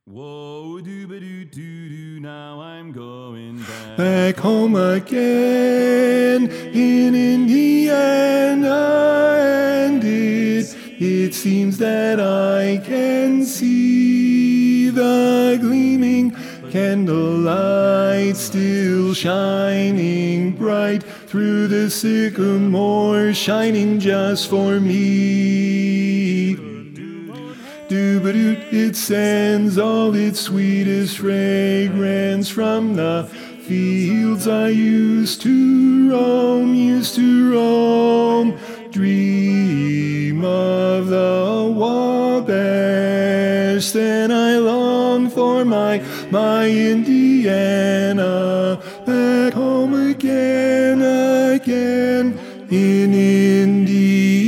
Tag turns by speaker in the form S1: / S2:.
S1: Whoa, doo-ba-doo-doo-doo, now I'm going
S2: Back home again in Indiana, and it seems that I can see the gleaming candlelight still shining bright through the sycamore, shining just for me. Doo-ba-doot, it sends all its sweetest fragrance from the fields I used to roam, Dream of the Wabash, then I long for my Indiana, back home again in Indiana.